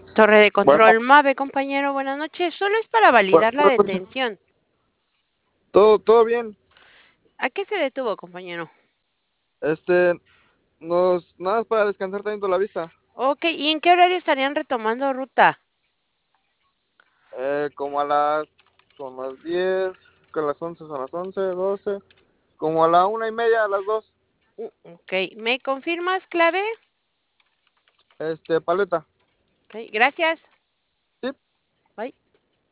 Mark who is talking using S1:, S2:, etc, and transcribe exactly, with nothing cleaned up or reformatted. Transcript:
S1: Torre de
S2: Bueno,
S1: control MAVE, compañero, buenas noches. Solo es para
S2: bu-
S1: validar la
S2: buenas noches.
S1: detención.
S2: Todo, todo bien.
S1: ¿A qué se detuvo, compañero?
S2: Este, nos, nada más para descansar teniendo la vista.
S1: Ok, ¿y en qué horario estarían retomando ruta?
S2: Eh, como a las, son las diez, que a las once son las once, doce, como a la una y media, a las dos.
S1: Mm, Ok, ¿me confirmas clave?
S2: Este, paleta.
S1: Ok, gracias.
S2: Sí.
S1: Bye.